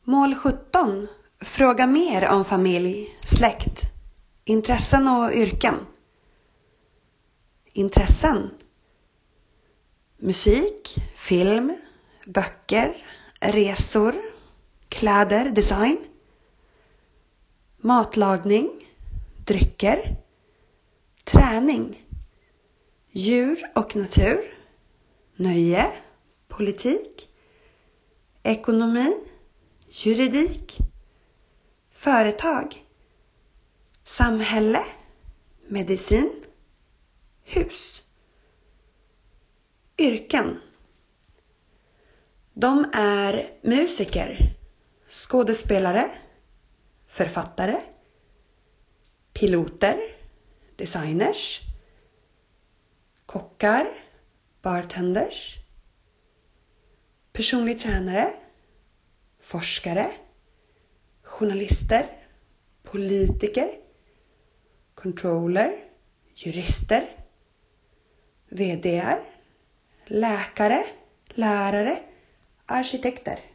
Mål 17. Fråga mer om familj, släkt, intressen och yrken. Intressen: musik, film, böcker, resor, kläder, design, matlagning, drycker, träning, djur och natur, nöje, politik, ekonomi, juridik, företag, samhälle, medicin, hus. Yrken: de är musiker, skådespelare, författare, piloter, designers, kockar, bartenders, personlig tränare, forskare, journalister, politiker, controller, jurister, vd:ar, läkare, lärare, arkitekter.